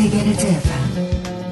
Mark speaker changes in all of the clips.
Speaker 1: TGRT FM.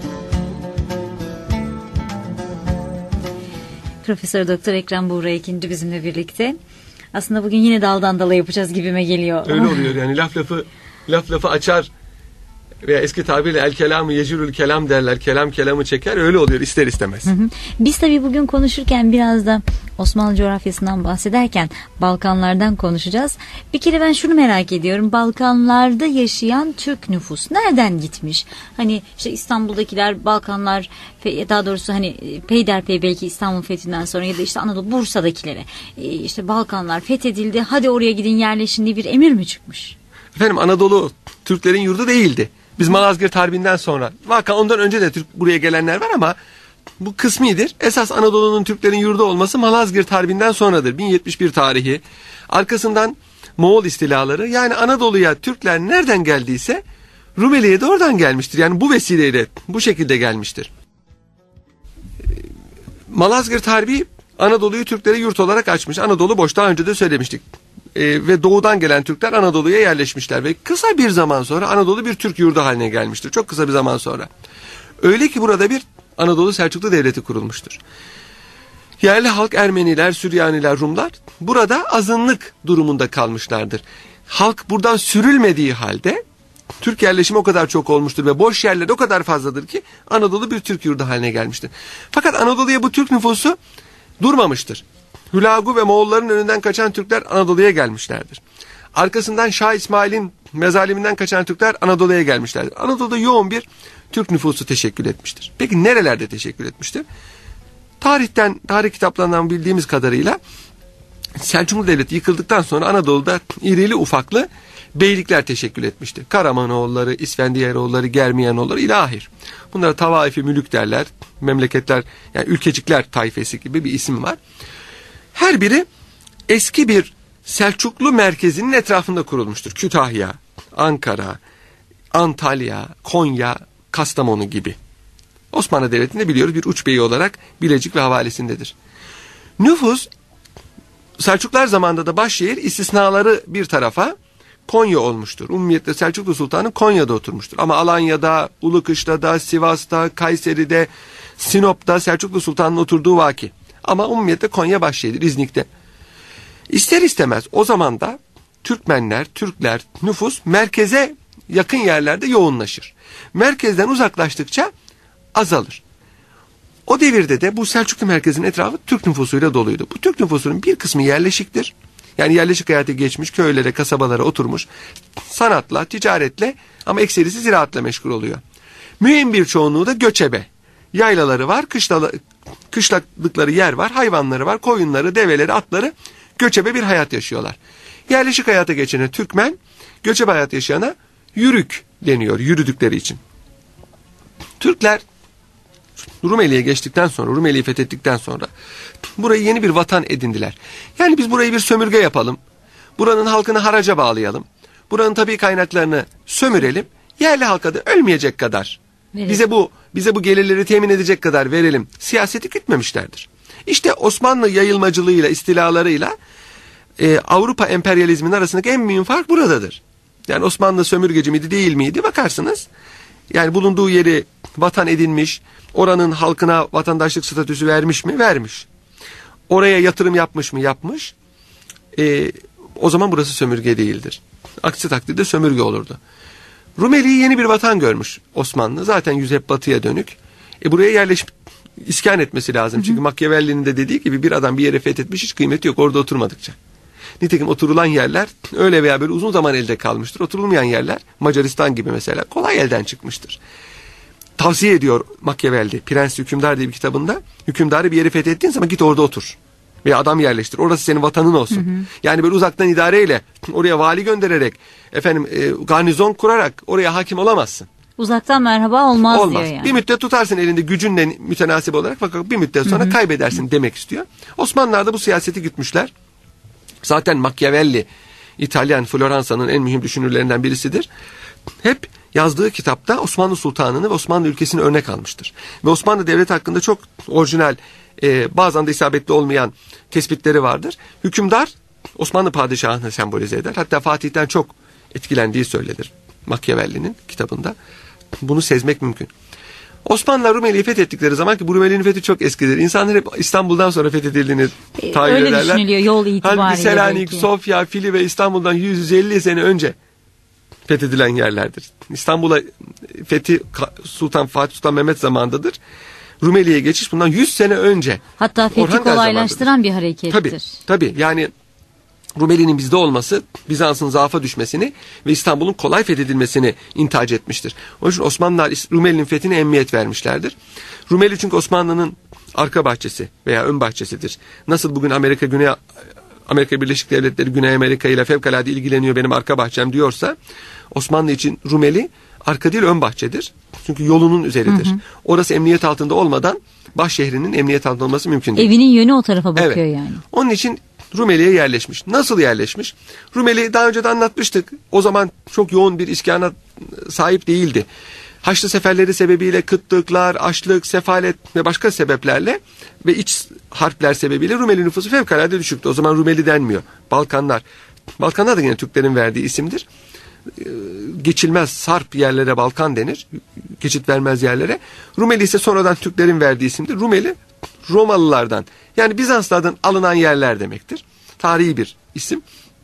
Speaker 2: Profesör Doktor Ekrem Buğra ikinci bizimle birlikte. Aslında bugün yine daldan dala yapacağız gibime geliyor.
Speaker 3: Öyle oluyor yani laf lafı açar veya eski tabirle el kelamı yecürül kelam derler. Kelam kelamı çeker, öyle oluyor ister istemez.
Speaker 2: Biz tabii bugün konuşurken biraz da Osmanlı coğrafyasından bahsederken Balkanlardan konuşacağız. Bir kere ben şunu merak ediyorum. Balkanlarda yaşayan Türk nüfus nereden gitmiş? Hani işte İstanbul'dakiler Balkanlar, daha doğrusu hani peyderpey belki İstanbul fethinden sonra ya da işte Anadolu Bursa'dakilere işte Balkanlar fethedildi, hadi oraya gidin yerleşin diye bir emir mi çıkmış?
Speaker 3: Efendim, Anadolu Türklerin yurdu değildi. Biz Malazgirt Harbi'nden sonra, vaka ondan önce de Türk buraya gelenler var ama bu kısmidir. Esas Anadolu'nun Türklerin yurdu olması Malazgirt Harbi'nden sonradır. 1071 tarihi. Arkasından Moğol istilaları. Yani Anadolu'ya Türkler nereden geldiyse Rumeli'ye de oradan gelmiştir. Yani bu vesileyle bu şekilde gelmiştir. Malazgirt Harbi Anadolu'yu Türklere yurt olarak açmış. Anadolu boş, daha önce de söylemiştik. Ve doğudan gelen Türkler Anadolu'ya yerleşmişler ve kısa bir zaman sonra Anadolu bir Türk yurdu haline gelmiştir. Çok kısa bir zaman sonra. Öyle ki burada bir Anadolu Selçuklu Devleti kurulmuştur. Yerli halk Ermeniler, Süryaniler, Rumlar burada azınlık durumunda kalmışlardır. Halk buradan sürülmediği halde Türk yerleşimi o kadar çok olmuştur ve boş yerler o kadar fazladır ki Anadolu bir Türk yurdu haline gelmiştir. Fakat Anadolu'ya bu Türk nüfusu durmamıştır. Hülagu ve Moğolların önünden kaçan Türkler Anadolu'ya gelmişlerdir. Arkasından Şah İsmail'in mezaliminden kaçan Türkler Anadolu'ya gelmişlerdir. Anadolu'da yoğun bir Türk nüfusu teşekkül etmiştir. Peki nerelerde teşekkül etmiştir? Tarih kitaplarından bildiğimiz kadarıyla Selçuklu Devleti yıkıldıktan sonra Anadolu'da irili ufaklı beylikler teşekkül etmiştir. Karamanoğulları, İsfendiyanoğulları, Germiyanoğulları ilahir. Bunlara tavaifi mülük derler. Memleketler, yani ülkecikler tayfesi gibi bir isim var. Her biri eski bir Selçuklu merkezinin etrafında kurulmuştur. Kütahya, Ankara, Antalya, Konya, Kastamonu gibi. Osmanlı Devleti'nde biliyoruz bir uç beyi olarak Bilecik ve havalesindedir. Nüfus Selçuklular zamanında da başşehir, istisnaları bir tarafa, Konya olmuştur. Umumiyetle Selçuklu Sultanı Konya'da oturmuştur. Ama Alanya'da, Ulukışla'da, Sivas'ta, Kayseri'de, Sinop'ta Selçuklu Sultanı'nın oturduğu vaki. Ama umumiyetle Konya başşehir, İznik'te. İster istemez o zaman da Türkmenler, Türkler, nüfus merkeze yakın yerlerde yoğunlaşır. Merkezden uzaklaştıkça azalır. O devirde de bu Selçuklu merkezinin etrafı Türk nüfusuyla doluydu. Bu Türk nüfusunun bir kısmı yerleşiktir. Yani yerleşik hayatı geçmiş, köylere, kasabalara oturmuş, sanatla, ticaretle ama ekserisi ziraatla meşgul oluyor. Mühim bir çoğunluğu da göçebe. Yaylaları var, kışladıkları yer var, hayvanları var, koyunları, develeri, atları, göçebe bir hayat yaşıyorlar. Yerleşik hayata geçene Türkmen, göçebe hayat yaşayana yürük deniyor, yürüdükleri için. Türkler Rumeli'ye geçtikten sonra, Rumeli'yi fethettikten sonra burayı yeni bir vatan edindiler. Yani biz burayı bir sömürge yapalım, buranın halkını haraca bağlayalım, buranın tabii kaynaklarını sömürelim, yerli halka da ölmeyecek kadar, bize bu gelirleri temin edecek kadar verelim siyaseti gütmemişlerdir. İşte Osmanlı yayılmacılığıyla, istilalarıyla Avrupa emperyalizminin arasındaki en mühim fark buradadır. Yani Osmanlı sömürgeci miydi, değil miydi bakarsınız. Yani bulunduğu yeri vatan edinmiş, oranın halkına vatandaşlık statüsü vermiş mi? Vermiş. Oraya yatırım yapmış mı? Yapmış. O zaman burası sömürge değildir. Aksi takdirde sömürge olurdu. Rumeli'yi yeni bir vatan görmüş Osmanlı. Zaten yüz hep batıya dönük. Buraya yerleşip iskan etmesi lazım. Çünkü Machiavelli'nin de dediği gibi bir adam bir yere fethetmiş, hiç kıymeti yok orada oturmadıkça. Nitekim oturulan yerler öyle veya böyle uzun zaman elde kalmıştır. Oturulmayan yerler, Macaristan gibi mesela, kolay elden çıkmıştır. Tavsiye ediyor Machiavelli, Prens Hükümdar diye bir kitabında. Hükümdarı bir yeri fethettiğin zaman git orada otur. Veya adam yerleştir. Orası senin vatanın olsun. Yani böyle uzaktan idareyle, oraya vali göndererek, garnizon kurarak oraya hakim olamazsın.
Speaker 2: Uzaktan merhaba olmaz diyor yani.
Speaker 3: Bir müddet tutarsın elinde gücünle mütenasip olarak, fakat bir müddet sonra kaybedersin demek istiyor. Osmanlılar da bu siyaseti gütmüşler. Zaten Machiavelli, İtalyan, Floransa'nın en mühim düşünürlerinden birisidir. Hep yazdığı kitapta Osmanlı Sultanı'nı ve Osmanlı ülkesini örnek almıştır. Ve Osmanlı Devleti hakkında çok orijinal, bazen de isabetli olmayan tespitleri vardır. Hükümdar Osmanlı padişahını sembolize eder. Hatta Fatih'ten çok etkilendiği söylenir Machiavelli'nin kitabında. bunu sezmek mümkün. Osmanlılar Rumeli'yi fethettikleri zaman, ki bu Rumeli'nin fethi çok eskidir. İnsanlar hep İstanbul'dan sonra fethedildiğini tahayyül
Speaker 2: öyle
Speaker 3: ederler.
Speaker 2: düşünülüyor yol itibariyle.
Speaker 3: Halbuki Selanik,
Speaker 2: belki.
Speaker 3: Sofya, Fili ve İstanbul'dan 150 sene önce fethedilen yerlerdir. İstanbul'a fethi Sultan Fatih Sultan Mehmet zamanındadır. Rumeli'ye geçiş bundan 100 sene önce.
Speaker 2: Hatta fethi
Speaker 3: Orhan Gazi
Speaker 2: kolaylaştıran bir harekettir.
Speaker 3: Tabii yani Rumeli'nin bizde olması Bizans'ın zaafa düşmesini ve İstanbul'un kolay fethedilmesini intihac etmiştir. Onun için Osmanlılar Rumeli'nin fethine emniyet vermişlerdir. Rumeli çünkü Osmanlı'nın arka bahçesi veya ön bahçesidir. Nasıl bugün Amerika Birleşik Devletleri Güney Amerika ile fevkalade ilgileniyor, benim arka bahçem diyorsa, Osmanlı için Rumeli arka değil ön bahçedir. Çünkü yolunun üzeridir. Orası emniyet altında olmadan baş şehrinin emniyet altında olması mümkün değil.
Speaker 2: Evinin yönü o tarafa bakıyor yani.
Speaker 3: Onun için Rumeli'ye yerleşmiş. Nasıl yerleşmiş? Rumeli daha önce de anlatmıştık. O zaman çok yoğun bir iskana sahip değildi. Haçlı seferleri sebebiyle kıtlıklar, açlık, sefalet ve başka sebeplerle ve iç harpler sebebiyle Rumeli nüfusu fevkalade düşüktü. O zaman Rumeli denmiyor. Balkanlar. Balkanlar da yine Türklerin verdiği isimdir. Geçilmez sarp yerlere Balkan denir. Geçit vermez yerlere. Rumeli ise sonradan Türklerin verdiği isimdir. Rumeli Romalılardan, yani Bizanslardan alınan yerler demektir. Tarihi bir isim.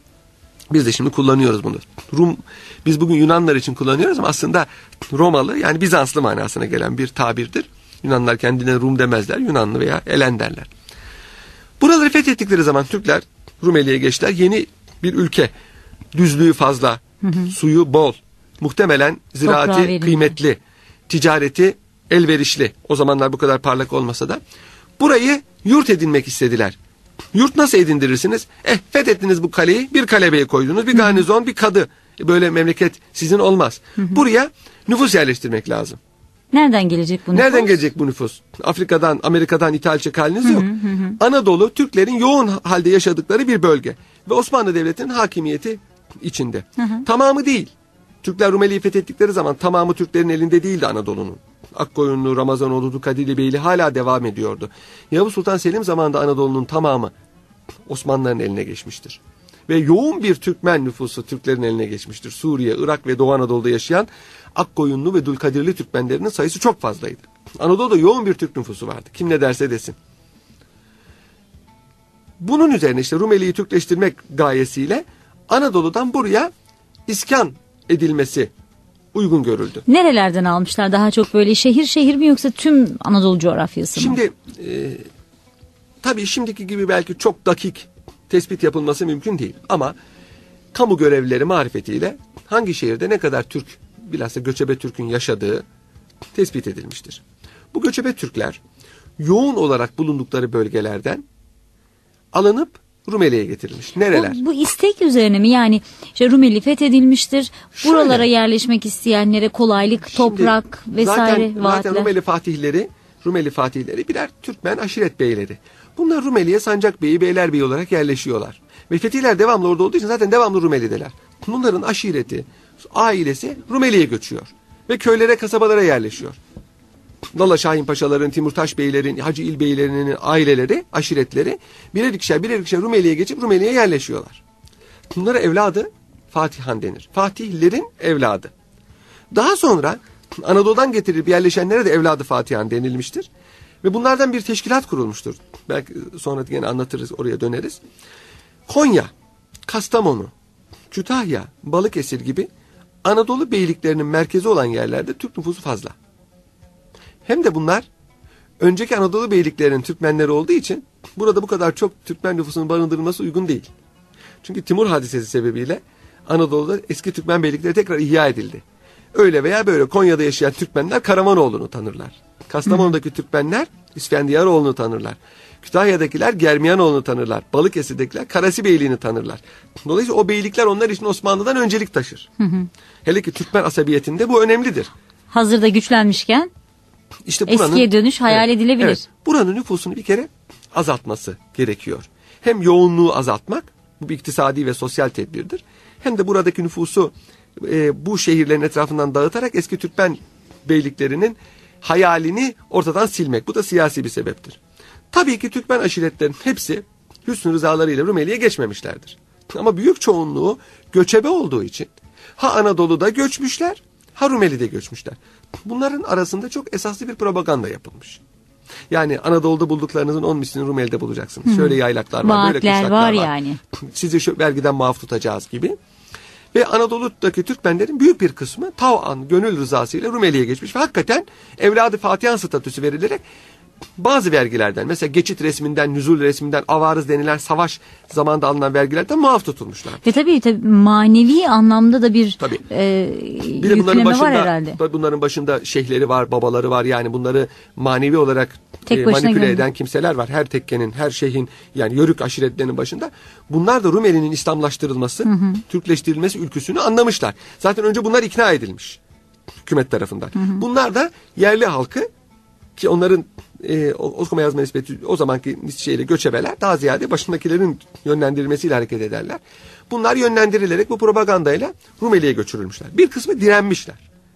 Speaker 3: Biz de şimdi kullanıyoruz bunu. Biz bugün Yunanlar için kullanıyoruz ama aslında Romalı, yani Bizanslı manasına gelen bir tabirdir. Yunanlar kendine Rum demezler. Yunanlı veya Elen derler. Buraları fethettikleri zaman Türkler Rumeli'ye geçtiler. Yeni bir ülke. Düzlüğü fazla, suyu bol, muhtemelen ziraati kıymetli, ticareti elverişli. O zamanlar bu kadar parlak olmasa da burayı yurt edinmek istediler. Yurt nasıl edindirirsiniz? Fethettiniz bu kaleyi, bir kalebeyi koydunuz, bir garnizon, bir kadı. Böyle memleket sizin olmaz. Buraya nüfus yerleştirmek lazım.
Speaker 2: Nereden gelecek bu nüfus?
Speaker 3: Nereden gelecek bu nüfus? Afrika'dan, Amerika'dan ithal edecek haliniz yok. Anadolu, Türklerin yoğun halde yaşadıkları bir bölge. Ve Osmanlı Devleti'nin hakimiyeti içinde. Tamamı değil. Türkler Rumeli'yi fethettikleri zaman tamamı Türklerin elinde değildi Anadolu'nun. Akkoyunlu, Ramazanoğlu, Kadirli Beyli hala devam ediyordu. Yavuz Sultan Selim zamanında Anadolu'nun tamamı Osmanlıların eline geçmiştir. Ve yoğun bir Türkmen nüfusu Türklerin eline geçmiştir. Suriye, Irak ve Doğu Anadolu'da yaşayan Akkoyunlu ve Dulkadirli Türkmenlerinin sayısı çok fazlaydı. Anadolu'da yoğun bir Türk nüfusu vardı. Kim ne derse desin. Bunun üzerine işte Rumeli'yi Türkleştirmek gayesiyle Anadolu'dan buraya iskan edilmesi uygun görüldü.
Speaker 2: Nerelerden almışlar? Daha çok böyle şehir şehir mi, yoksa tüm Anadolu coğrafyası mı?
Speaker 3: Şimdi tabii şimdiki gibi belki çok dakik tespit yapılması mümkün değil. Ama kamu görevlileri marifetiyle hangi şehirde ne kadar Türk, bilhassa göçebe Türk'ün yaşadığı tespit edilmiştir. Bu göçebe Türkler yoğun olarak bulundukları bölgelerden alınıp Rumeli'ye getirilmiş. Nereler?
Speaker 2: Bu istek üzerine mi? Yani işte Rumeli fethedilmiştir. Buralara yerleşmek isteyenlere kolaylık, toprak vesaire vaatler.
Speaker 3: Zaten Rumeli fatihleri birer Türkmen aşiret beyleri. Bunlar Rumeli'ye Sancak Beyi, Beylerbeyi olarak yerleşiyorlar. Ve fetihler devamlı orada olduğu için zaten devamlı Rumeli'deler. Bunların aşireti, ailesi Rumeli'ye göçüyor. Ve köylere, kasabalara yerleşiyor. Lala Şahin Paşaların, Timurtaş Beylerin, Hacı İl Beylerinin aileleri, aşiretleri birer ikişer Rumeli'ye geçip Rumeli'ye yerleşiyorlar. Bunlara evladı Fatihan denir. Fatihlerin evladı. Daha sonra Anadolu'dan getirilip yerleşenlere de evladı Fatihan denilmiştir. Ve bunlardan bir teşkilat kurulmuştur. Belki sonra yine anlatırız, oraya döneriz. Konya, Kastamonu, Kütahya, Balıkesir gibi Anadolu beyliklerinin merkezi olan yerlerde Türk nüfusu fazla. Hem de bunlar önceki Anadolu beyliklerinin Türkmenleri olduğu için burada bu kadar çok Türkmen nüfusunun barındırılması uygun değil. Çünkü Timur hadisesi sebebiyle Anadolu'da eski Türkmen beylikleri tekrar ihya edildi. Öyle veya böyle Konya'da yaşayan Türkmenler Karamanoğlu'nu tanırlar. Kastamonu'daki Türkmenler İsfendiyaroğlu'nu tanırlar. Kütahya'dakiler Germiyanoğlu'nu tanırlar. Balıkesir'dekiler Karasi Beyliğini tanırlar. Dolayısıyla o beylikler onlar için Osmanlı'dan öncelik taşır. Hele ki Türkmen asabiyetinde bu önemlidir.
Speaker 2: Hazırda güçlenmişken
Speaker 3: İşte
Speaker 2: eskiye dönüş hayal edilebilir.
Speaker 3: Evet, buranın nüfusunu bir kere azaltması gerekiyor. Hem yoğunluğu azaltmak, bu bir iktisadi ve sosyal tedbirdir. Hem de buradaki nüfusu bu şehirlerin etrafından dağıtarak eski Türkmen beyliklerinin hayalini ortadan silmek. Bu da siyasi bir sebeptir. Tabii ki Türkmen aşiretlerin hepsi hüsnü rızalarıyla Rumeli'ye geçmemişlerdir. Ama büyük çoğunluğu göçebe olduğu için ha Anadolu'da göçmüşler, ha Rumeli'de göçmüşler. Bunların arasında çok esaslı bir propaganda yapılmış. Yani Anadolu'da bulduklarınızın 10 mislini Rumeli'de bulacaksınız. Şöyle yaylaklar var, böyle kışlaklar var.
Speaker 2: Yani.
Speaker 3: Sizi şu vergiden muaf tutacağız gibi. Ve Anadolu'daki Türkmenlerin büyük bir kısmı tav'an, gönül rızasıyla Rumeli'ye geçmiş. Ve hakikaten evladı Fatihan statüsü verilerek bazı vergilerden, mesela geçit resminden, nüzul resminden, avarız denilen savaş zamanında alınan vergilerden muaf tutulmuşlar.
Speaker 2: Ve tabii manevi anlamda da bir
Speaker 3: bir de bunların başında,
Speaker 2: var herhalde.
Speaker 3: Bunların başında şeyhleri var, babaları var. Yani bunları manevi olarak manipüle eden kimseler var. Her tekkenin, her şeyhin, yani Yörük aşiretlerinin başında. Bunlar da Rumeli'nin İslamlaştırılması, Türkleştirilmesi ülküsünü anlamışlar. Zaten önce bunlar ikna edilmiş hükümet tarafından. Bunlar da yerli halkı, ki onların okuma yazma nispeti o zamanki şeyle göçebeler daha ziyade başındakilerin yönlendirilmesiyle hareket ederler. Bunlar yönlendirilerek bu propagandayla Rumeli'ye göçürülmüşler. Bir kısmı direnmişler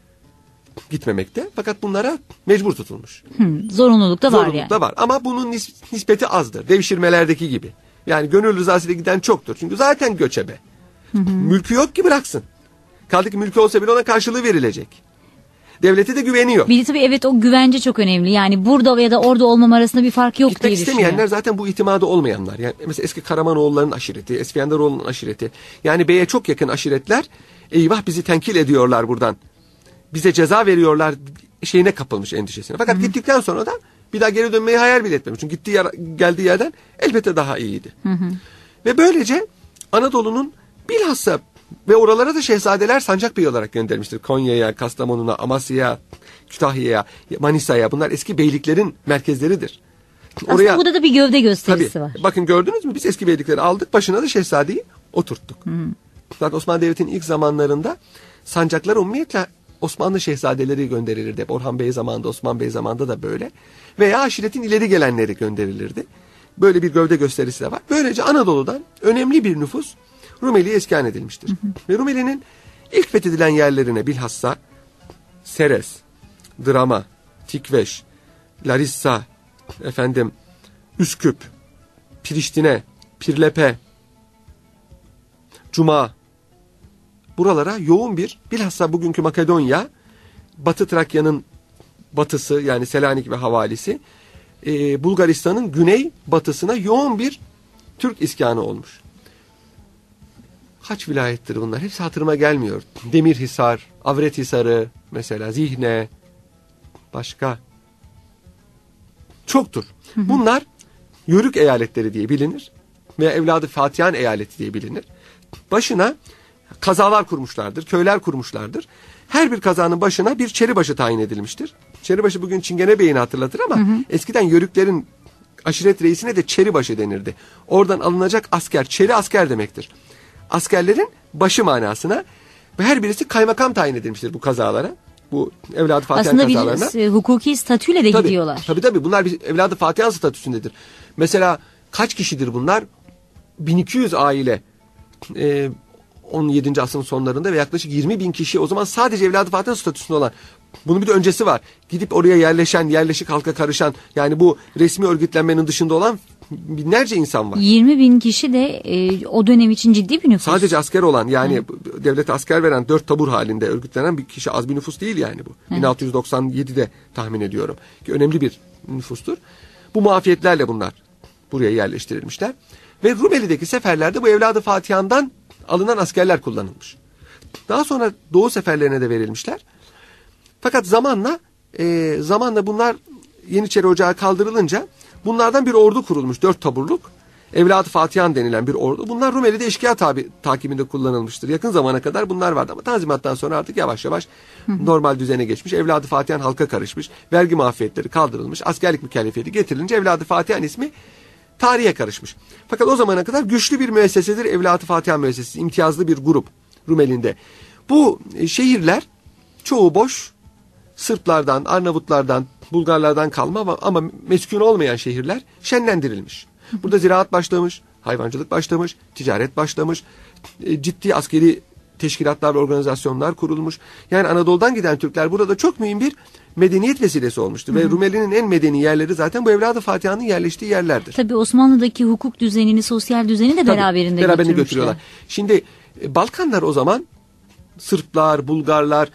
Speaker 3: gitmemekte, fakat bunlara mecbur tutulmuş.
Speaker 2: Zorunluluk da var yani.
Speaker 3: Zorunluluk da var ama bunun nispeti azdır. Devşirmelerdeki gibi. Yani gönül rızasıyla giden çoktur. Çünkü zaten göçebe. Mülkü yok ki bıraksın. Kaldı ki mülkü olsa bile ona karşılığı verilecek. Devlete de güveniyor.
Speaker 2: Bir de tabii evet, o güvence çok önemli. Yani burada ya da orada olmam arasında bir fark yok
Speaker 3: Gitmek
Speaker 2: diye düşünüyorum.
Speaker 3: istemeyenler zaten bu itimadı olmayanlar. Yani mesela eski Karamanoğulların aşireti, Esfiyandaroğlu'nun aşireti. Yani beye çok yakın aşiretler, eyvah bizi tenkil ediyorlar buradan, bize ceza veriyorlar şeyine kapılmış, endişesine. Fakat gittikten sonra da bir daha geri dönmeyi hayal bile etmemiş. Çünkü geldiği yerden elbette daha iyiydi. Ve böylece Anadolu'nun bilhassa ve oralara da şehzadeler sancak beyi olarak göndermiştir. Konya'ya, Kastamonu'na, Amasya'ya, Kütahya'ya, Manisa'ya. Bunlar eski beyliklerin merkezleridir.
Speaker 2: Aslında burada da bir gövde gösterisi var.
Speaker 3: Bakın gördünüz mü? Biz eski beylikleri aldık, başına da şehzadeyi oturttuk. Zaten Osmanlı Devleti'nin ilk zamanlarında sancaklar umumiyetle Osmanlı şehzadeleri gönderilirdi. Orhan Bey zamanında, Osman Bey zamanında da böyle. Veya aşiretin ileri gelenleri gönderilirdi. Böyle bir gövde gösterisi de var. Böylece Anadolu'dan önemli bir nüfus Rumeli'ye iskan edilmiştir. Ve Rumeli'nin ilk fethedilen yerlerine bilhassa Seres, Drama, Tikveş, Larissa, Üsküp, Priştine, Pirlepe, Cuma, buralara yoğun bir, bilhassa bugünkü Makedonya, Batı Trakya'nın batısı, yani Selanik ve havalisi, Bulgaristan'ın güney batısına yoğun bir Türk iskanı olmuş. Kaç vilayettir bunlar? Hepsi hatırıma gelmiyor. Demirhisar, Avrethisarı mesela, Zihne, başka çoktur. Bunlar Yörük eyaletleri diye bilinir ve evladı Fatihan eyaleti diye bilinir. Başına kazalar kurmuşlardır, köyler kurmuşlardır. Her bir kazanın başına bir çeribaşı tayin edilmiştir. Çeribaşı bugün Çingene Bey'ini hatırlatır ama eskiden Yörüklerin aşiret reisine de çeribaşı denirdi. Oradan alınacak asker, çeri asker demektir. Askerlerin başı manasına ve her birisi kaymakam tayin edilmiştir bu kazalara. Bu evladı Fatihan kazalarına.
Speaker 2: Aslında bir hukuki statüyle de gidiyorlar.
Speaker 3: Tabii bunlar bir evladı Fatihan statüsündedir. Mesela kaç kişidir bunlar? 1200 aile 17. asrın sonlarında ve yaklaşık 20.000 kişi o zaman sadece evladı Fatihan statüsünde olan. Bunun bir de öncesi var. Gidip oraya yerleşen, yerleşik halka karışan, yani bu resmi örgütlenmenin dışında olan binlerce insan var.
Speaker 2: 20.000 kişi de o dönem için ciddi bir nüfus.
Speaker 3: Sadece asker olan, yani devlete asker veren 4 tabur halinde örgütlenen bir kişi, az bir nüfus değil yani bu. 1697'de tahmin ediyorum ki önemli bir nüfustur. Bu muafiyetlerle bunlar buraya yerleştirilmişler. Ve Rumeli'deki seferlerde bu evladı Fatihan'dan alınan askerler kullanılmış. Daha sonra Doğu seferlerine de verilmişler. Fakat zamanla bunlar Yeniçeri Ocağı kaldırılınca bunlardan bir ordu kurulmuş, 4 taburluk. Evladı Fatihan denilen bir ordu. Bunlar Rumeli'de eşkıya takibinde kullanılmıştır. Yakın zamana kadar bunlar vardı ama Tanzimat'tan sonra artık yavaş yavaş normal düzene geçmiş. Evladı Fatihan halka karışmış. Vergi muafiyetleri kaldırılmış. Askerlik mükellefiyeti getirilince Evladı Fatihan ismi tarihe karışmış. Fakat o zamana kadar güçlü bir müessesedir Evladı Fatihan müessesesi. İmtiyazlı bir grup Rumeli'nde. Bu şehirler çoğu boş, Sırplardan, Arnavutlardan, Bulgarlardan kalma ama meskun olmayan şehirler şenlendirilmiş. Burada ziraat başlamış, hayvancılık başlamış, ticaret başlamış, ciddi askeri teşkilatlar ve organizasyonlar kurulmuş. Yani Anadolu'dan giden Türkler burada çok mühim bir medeniyet vesilesi olmuştu. Ve Rumeli'nin en medeni yerleri zaten bu Evladı Fatiha'nın yerleştiği yerlerdir.
Speaker 2: Tabii Osmanlı'daki hukuk düzenini, sosyal düzeni de beraberinde götürüyorlar.
Speaker 3: Şimdi Balkanlar o zaman Sırplar, Bulgarlar,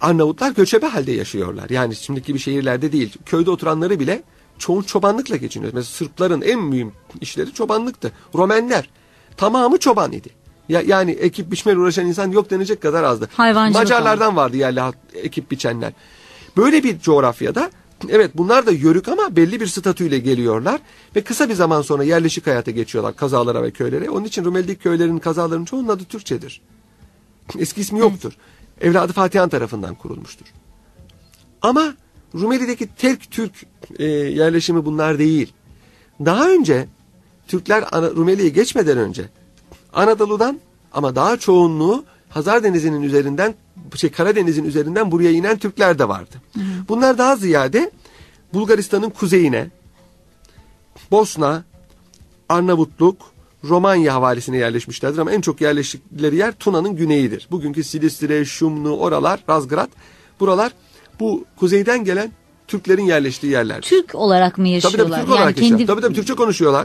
Speaker 3: Arnavutlar göçebe halde yaşıyorlar. Yani şimdiki gibi şehirlerde değil. Köyde oturanları bile çoğun çobanlıkla geçiniyor. Mesela Sırpların en mühim işleri çobanlıktı. Romenler tamamı çoban idi. Yani ekip biçmeyle uğraşan insan yok denecek kadar azdı.
Speaker 2: Hayvancılık
Speaker 3: Macarlardan vardı yerli ekip biçenler. Böyle bir coğrafyada evet bunlar da yörük ama belli bir statüyle geliyorlar ve kısa bir zaman sonra yerleşik hayata geçiyorlar kazalara ve köylere. Onun için Rumeli'deki köylerin kazalarının çoğunun adı Türkçedir. Eski ismi yoktur. Evladı Fatihan tarafından kurulmuştur. Ama Rumeli'deki tek Türk yerleşimi bunlar değil. Daha önce Türkler Rumeli'ye geçmeden önce Anadolu'dan ama daha çoğunluğu Hazar Denizi'nin üzerinden Karadeniz'in üzerinden buraya inen Türkler de vardı. Bunlar daha ziyade Bulgaristan'ın kuzeyine, Bosna, Arnavutluk, Romanya havalisine yerleşmişlerdir ama en çok yerleştikleri yer Tuna'nın güneyidir. Bugünkü Silistre, Şumlu, oralar, Razgrad, buralar bu kuzeyden gelen Türklerin yerleştiği yerler.
Speaker 2: Türk olarak mı yaşıyorlar?
Speaker 3: Tabii Türk olarak yaşıyorlar. Tabii Türkçe konuşuyorlar.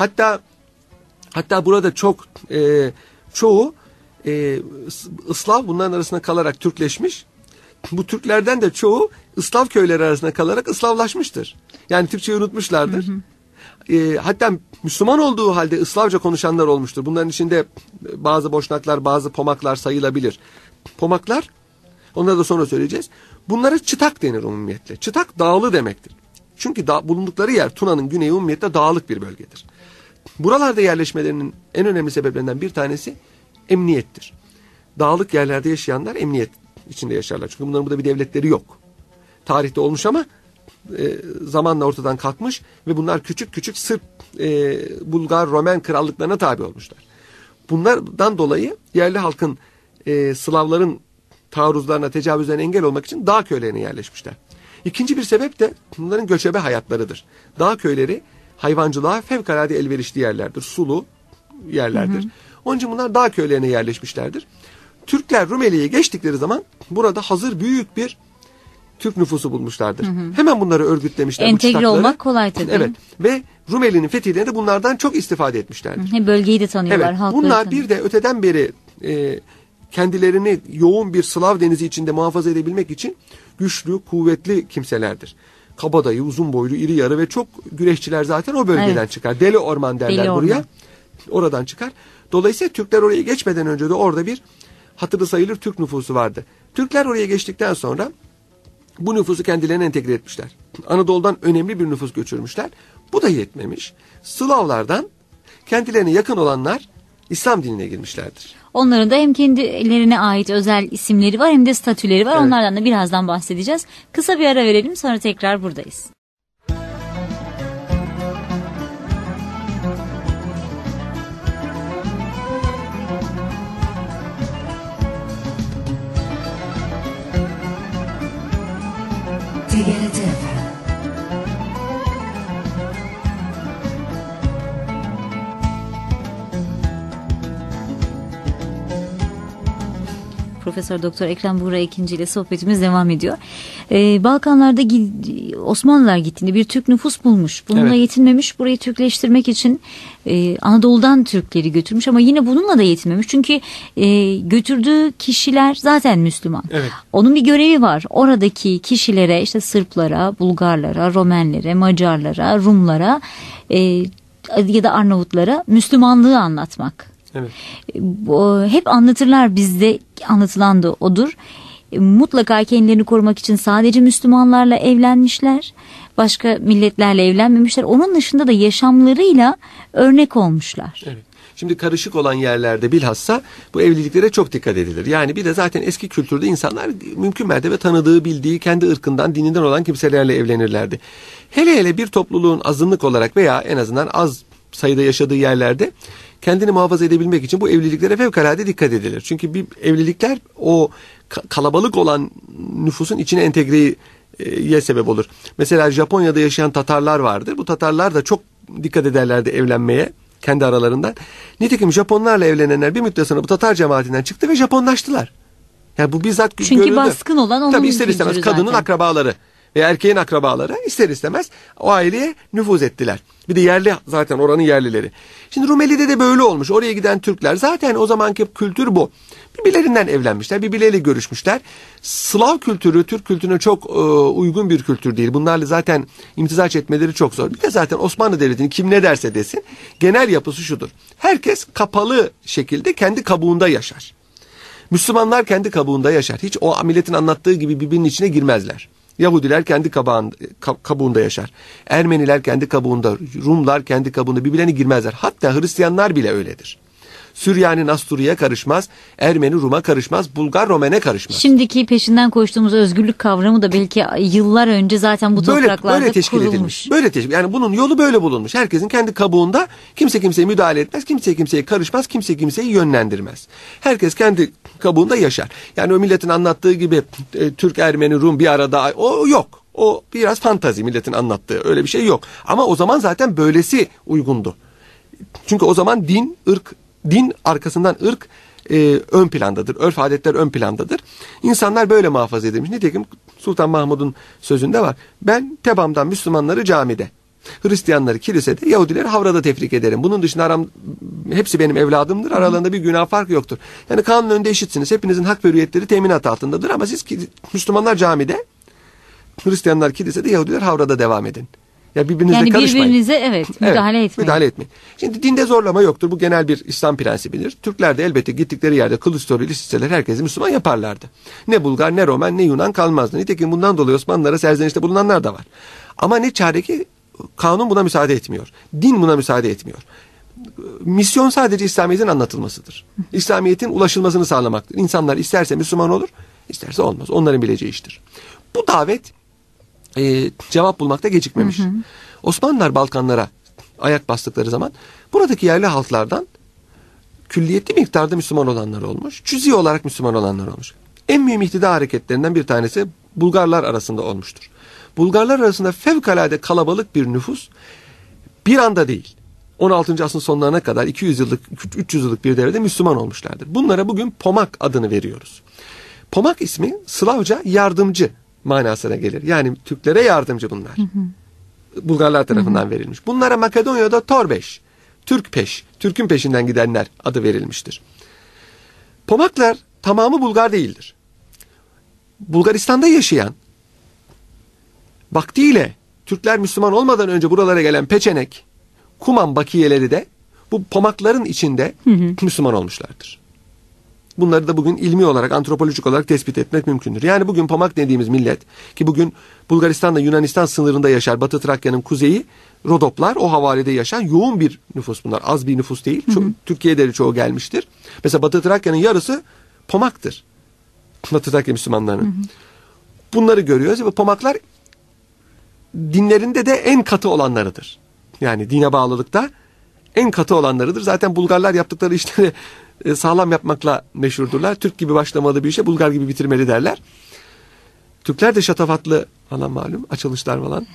Speaker 3: Hatta burada çoğu Islav bunların arasında kalarak Türkleşmiş. Bu Türklerden de çoğu Islav köyleri arasında kalarak Islavlaşmıştır. Yani Türkçeyi unutmuşlardır. Hatta Müslüman olduğu halde Islavca konuşanlar olmuştur. Bunların içinde bazı Boşnaklar, bazı Pomaklar sayılabilir. Pomaklar, onları da sonra söyleyeceğiz. Bunlara çıtak denir umumiyetle. Çıtak dağlı demektir. Çünkü bulundukları yer Tuna'nın güneyi umumiyetle dağlık bir bölgedir. Buralarda yerleşmelerinin en önemli sebeplerinden bir tanesi emniyettir. Dağlık yerlerde yaşayanlar emniyet içinde yaşarlar. Çünkü bunların burada bir devletleri yok. Tarihte olmuş ama zamanla ortadan kalkmış ve bunlar küçük küçük Sırp, Bulgar, Romen krallıklarına tabi olmuşlar. Bunlardan dolayı yerli halkın Slavların taarruzlarına, tecavüzlerine engel olmak için dağ köylerine yerleşmişler. İkinci bir sebep de bunların göçebe hayatlarıdır. Dağ köyleri hayvancılığa fevkalade elverişli yerlerdir. Sulu yerlerdir. Onun için bunlar dağ köylerine yerleşmişlerdir. Türkler Rumeli'ye geçtikleri zaman burada hazır büyük bir Türk nüfusu bulmuşlardır. Hemen bunları örgütlemişler.
Speaker 2: Entegre olmak kolay tabii.
Speaker 3: Evet. Ve Rumeli'nin fethilerinde de bunlardan çok istifade etmişlerdir.
Speaker 2: Bölgeyi de tanıyorlar.
Speaker 3: Evet.
Speaker 2: Halkları
Speaker 3: Bunlar
Speaker 2: tanıyor.
Speaker 3: bir de öteden beri kendilerini yoğun bir Slav denizi içinde muhafaza edebilmek için güçlü, kuvvetli kimselerdir. Kabadayı, uzun boylu, iri yarı ve çok güreşçiler zaten o bölgeden çıkar. Deli Orman derler buraya. Oradan çıkar. Dolayısıyla Türkler oraya geçmeden önce de orada bir hatırı sayılır Türk nüfusu vardı. Türkler oraya geçtikten sonra bu nüfusu kendilerine entegre etmişler. Anadolu'dan önemli bir nüfus göçürmüşler. Bu da yetmemiş. Slavlardan kendilerine yakın olanlar İslam dinine girmişlerdir.
Speaker 2: Onların da hem kendilerine ait özel isimleri var hem de statüleri var. Evet. Onlardan da birazdan bahsedeceğiz. Kısa bir ara verelim, sonra tekrar buradayız. Profesör Doktor Ekrem Buğra Ekinci ile sohbetimiz devam ediyor. Balkanlarda Osmanlılar gittiğinde bir Türk nüfus bulmuş. Bununla yetinmemiş. Burayı Türkleştirmek için Anadolu'dan Türkleri götürmüş ama yine bununla da yetinmemiş. Çünkü götürdüğü kişiler zaten Müslüman. Evet. Onun bir görevi var. Oradaki kişilere, işte Sırplara, Bulgarlara, Romenlere, Macarlara, Rumlara ya da Arnavutlara Müslümanlığı anlatmak. Evet. Hep anlatırlar, bizde anlatılan da odur. Mutlaka kendilerini korumak için sadece Müslümanlarla evlenmişler. Başka milletlerle evlenmemişler. Onun dışında da yaşamlarıyla örnek olmuşlar. Evet.
Speaker 3: Şimdi karışık olan yerlerde bilhassa bu evliliklere çok dikkat edilir. Yani bir de zaten eski kültürde insanlar mümkün mertebe tanıdığı, bildiği, kendi ırkından, dininden olan kimselerle evlenirlerdi. Hele hele bir topluluğun azınlık olarak veya en azından az sayıda yaşadığı yerlerde kendini muhafaza edebilmek için bu evliliklere fevkalade dikkat edilir. Çünkü bir evlilikler o kalabalık olan nüfusun içine entegreye sebep olur. Mesela Japonya'da yaşayan Tatarlar vardır. Bu Tatarlar da çok dikkat ederlerdi evlenmeye kendi aralarından. Nitekim Japonlarla evlenenler bir müddet sonra bu Tatar cemaatinden çıktı ve Japonlaştılar. Yani bu bizzat
Speaker 2: çünkü görüldü. Baskın olan onun
Speaker 3: tabii ister istemez kadının
Speaker 2: zaten.
Speaker 3: Akrabaları ve erkeğin akrabaları ister istemez o aileye nüfuz ettiler. Bir de yerli, zaten oranın yerlileri. Şimdi Rumeli'de de böyle olmuş. Oraya giden Türkler, zaten o zamanki kültür bu. Birbirlerinden evlenmişler, birbirleriyle görüşmüşler. Slav kültürü, Türk kültürüne çok uygun bir kültür değil. Bunlarla zaten imtizaç etmeleri çok zor. Bir de zaten Osmanlı Devleti'nin kim ne derse desin, genel yapısı şudur: herkes kapalı şekilde kendi kabuğunda yaşar. Müslümanlar kendi kabuğunda yaşar. Hiç o milletin anlattığı gibi birbirinin içine girmezler. Yahudiler kendi kabuğunda yaşar. Ermeniler kendi kabuğunda, Rumlar kendi kabuğunda, birbirlerine girmezler. Hatta Hristiyanlar bile öyledir. Süryani Nasturi'ye karışmaz, Ermeni Rum'a karışmaz, Bulgar Romen'e karışmaz.
Speaker 2: Şimdiki peşinden koştuğumuz özgürlük kavramı da belki yıllar önce zaten bu topraklarda
Speaker 3: böyle teşkil
Speaker 2: kurulmuş.
Speaker 3: Edilmiş. Böyle teşkil. Yani bunun yolu böyle bulunmuş. Herkesin kendi kabuğunda, kimse kimseye müdahale etmez, kimse kimseye karışmaz, kimse kimseyi yönlendirmez. Herkes kendi kabuğunda yaşar. Yani o milletin anlattığı gibi Türk, Ermeni, Rum bir arada, o yok. O biraz fantazi, milletin anlattığı. Öyle bir şey yok. Ama o zaman zaten böylesi uygundu. Çünkü o zaman din arkasından ırk ön plandadır. Örf adetler ön plandadır. İnsanlar böyle muhafaza edilmiş. Nitekim Sultan Mahmud'un sözünde var: ben Tebam'dan Müslümanları camide, Hristiyanları kilisede, Yahudileri havrada tefrik ederim. Bunun dışında hepsi benim evladımdır. Aralarında bir günah farkı yoktur. Yani kanun önünde eşitsiniz. Hepinizin hak ve hürriyetleri teminat altındadır. Ama siz Müslümanlar camide, Hristiyanlar kilisede, Yahudiler havrada devam edin. Ya birbirinize
Speaker 2: yani
Speaker 3: karışmayın.
Speaker 2: birbirinize müdahale etmeyin.
Speaker 3: Müdahale etmeyin. Şimdi dinde zorlama yoktur. Bu genel bir İslam prensibidir. Türkler de elbette gittikleri yerde kılıç zoruyla isteseler herkesi Müslüman yaparlardı. Ne Bulgar, ne Roman, ne Yunan kalmazdı. Nitekim bundan dolayı Osmanlılara serzenişte bulunanlar da var. Ama ne çare ki kanun buna müsaade etmiyor. Din buna müsaade etmiyor. Misyon sadece İslamiyet'in anlatılmasıdır. İslamiyet'in ulaşılmasını sağlamaktır. İnsanlar isterse Müslüman olur, isterse olmaz. Onların bileceği iştir. Bu davet cevap bulmakta gecikmemiş. Osmanlılar Balkanlara ayak bastıkları zaman buradaki yerli halklardan külliyetli miktarda Müslüman olanlar olmuş, cüzi olarak Müslüman olanlar olmuş. En mühim ihtida hareketlerinden bir tanesi Bulgarlar arasında olmuştur. Bulgarlar arasında fevkalade kalabalık bir nüfus bir anda değil, 16. asrın sonlarına kadar 200 yıllık, 300 yıllık bir devrede Müslüman olmuşlardır. Bunlara bugün Pomak adını veriyoruz. Pomak ismi Slavca yardımcı manasına gelir. Yani Türklere yardımcı bunlar. Bulgarlar tarafından verilmiş. Bunlara Makedonya'da Torbeş, Türkpeş, Türk'ün peşinden gidenler adı verilmiştir. Pomaklar tamamı Bulgar değildir. Bulgaristan'da yaşayan, vaktiyle Türkler Müslüman olmadan önce buralara gelen Peçenek, Kuman bakiyeleri de bu Pomakların içinde Müslüman olmuşlardır. Bunları da bugün ilmi olarak, antropolojik olarak tespit etmek mümkündür. Yani bugün Pomak dediğimiz millet, ki bugün Bulgaristan'la Yunanistan sınırında yaşar, Batı Trakya'nın kuzeyi, Rodoplar, o havalede yaşayan yoğun bir nüfus bunlar. Az bir nüfus değil. Türkiye'de de çoğu gelmiştir. Mesela Batı Trakya'nın yarısı Pomak'tır. Batı Trakya Müslümanlarının. Bunları görüyoruz ve Pomaklar dinlerinde de en katı olanlarıdır. Yani dine bağlılıkta en katı olanlarıdır. Zaten Bulgarlar yaptıkları işleri sağlam yapmakla meşhurdurlar. Türk gibi başlamalı bir işe Bulgar gibi bitirmeli derler. Türkler de şatafatlı falan, malum. Açılışlar falan.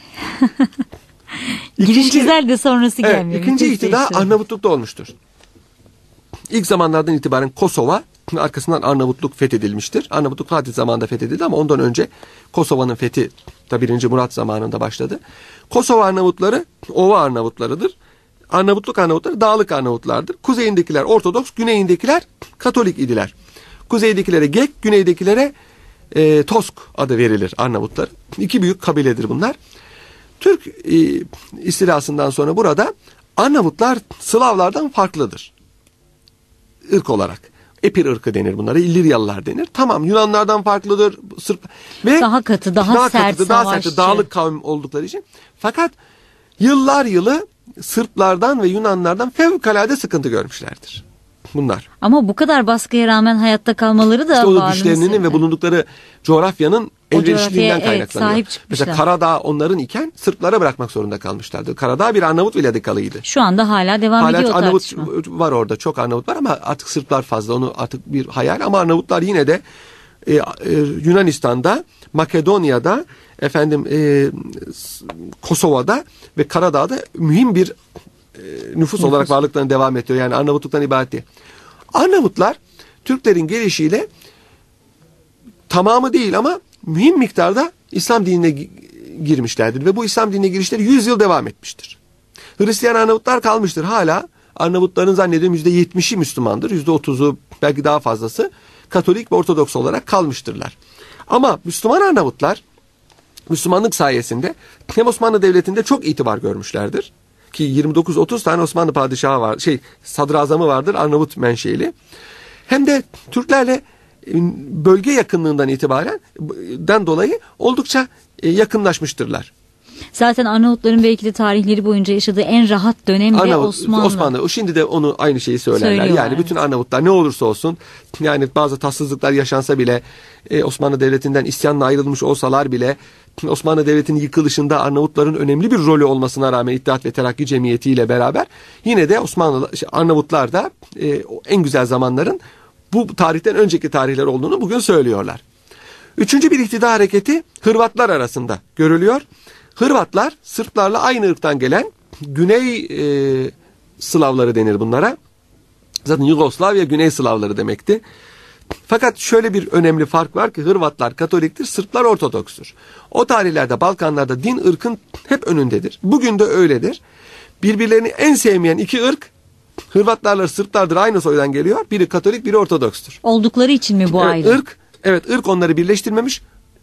Speaker 2: Giriş güzel de sonrası gelmiyor.
Speaker 3: İkinci ihtida Arnavutluk'ta olmuştur. İlk zamanlardan itibaren Kosova, arkasından Arnavutluk fethedilmiştir. Arnavutluk Fatih zamanında fethedildi ama ondan önce Kosova'nın fethi da 1. Murat zamanında başladı. Kosova Arnavutları Ova Arnavutlarıdır. Arnavutluk Arnavutları dağlık Arnavutlardır. Kuzeyindekiler Ortodoks, güneyindekiler Katolik idiler. Kuzeydekilere Gek, güneydekilere Tosk adı verilir Arnavutlar. İki büyük kabiledir bunlar. Türk istilasından sonra burada Arnavutlar Slavlardan farklıdır. Irk olarak. Epir ırkı denir bunlara. İlliryalılar denir. Tamam, Yunanlardan farklıdır. Sırp ve
Speaker 2: daha katı, daha sert,
Speaker 3: savaşçı. Dağlık kavim oldukları için. Fakat yıllar yılı Sırplardan ve Yunanlardan fevkalade sıkıntı görmüşlerdir bunlar.
Speaker 2: Ama bu kadar baskıya rağmen hayatta kalmaları da
Speaker 3: İşte o güçlerinin ve bulundukları coğrafyanın elverişliliğinden kaynaklanıyor. Mesela Karadağ onların iken Sırplara bırakmak zorunda kalmışlardı. Karadağ bir Arnavut viladekalıydı.
Speaker 2: Şu anda hala devam ediyor
Speaker 3: Arnavut
Speaker 2: tartışma.
Speaker 3: var orada, çok Arnavut var ama artık Sırplar fazla, onu artık bir hayal, ama Arnavutlar yine de Yunanistan'da, Makedonya'da, Kosova'da ve Karadağ'da mühim bir nüfus olarak varlıklarını devam ediyor. Yani Arnavutluktan ibaret değil. Arnavutlar Türklerin gelişiyle tamamı değil ama mühim miktarda İslam dinine girmişlerdir ve bu İslam dinine girişleri 100 yıl devam etmiştir. Hristiyan Arnavutlar kalmıştır. Hala Arnavutların zannediyorum %70'i Müslümandır. %30'u belki daha fazlası Katolik ve Ortodoks olarak kalmıştırlar. Ama Müslüman Arnavutlar Müslümanlık sayesinde hem Osmanlı Devleti'nde çok itibar görmüşlerdir. Ki 29-30 tane Osmanlı padişahı var, sadrazamı vardır Arnavut menşeli. Hem de Türklerle bölge yakınlığından itibaren dolayı oldukça yakınlaşmıştırlar.
Speaker 2: Zaten Arnavutların belki de tarihleri boyunca yaşadığı en rahat dönem de Osmanlı.
Speaker 3: Şimdi de onu aynı şeyi söylerler. Yani bütün Arnavutlar ne olursa olsun, yani bazı tatsızlıklar yaşansa bile, Osmanlı Devleti'nden isyanla ayrılmış olsalar bile, Osmanlı Devleti'nin yıkılışında Arnavutların önemli bir rolü olmasına rağmen İttihat ve Terakki Cemiyeti ile beraber yine de Arnavutlar da en güzel zamanların bu tarihten önceki tarihler olduğunu bugün söylüyorlar. Üçüncü bir ihtida hareketi Hırvatlar arasında görülüyor. Hırvatlar Sırplarla aynı ırktan gelen Güney Slavları denir bunlara. Zaten Yugoslavya Güney Slavları demekti. Fakat şöyle bir önemli fark var ki Hırvatlar Katoliktir, Sırplar Ortodokstur. O tarihlerde Balkanlarda din ırkın hep önündedir. Bugün de öyledir. Birbirlerini en sevmeyen iki ırk Hırvatlarla Sırplardır, aynı soydan geliyor. Biri Katolik, biri Ortodokstur.
Speaker 2: Oldukları için mi bu ayrı?
Speaker 3: Irk onları birleştirmemiş.